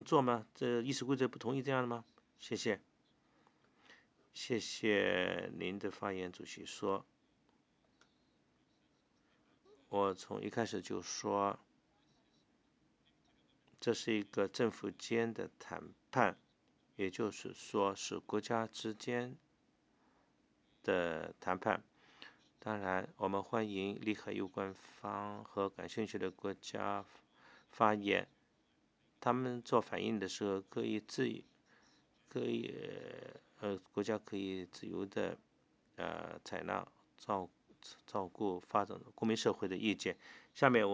做吗？这议事规则不同意这样的吗？谢谢。谢谢您的发言，主席说。我从一开始就说，这是一个政府间的谈判，也就是说是国家之间的谈判。当然，我们欢迎利害攸关方和感兴趣的国家发言。他们做反应的时候，国家可以自由的采纳照顾发展公民社会的意见。下面我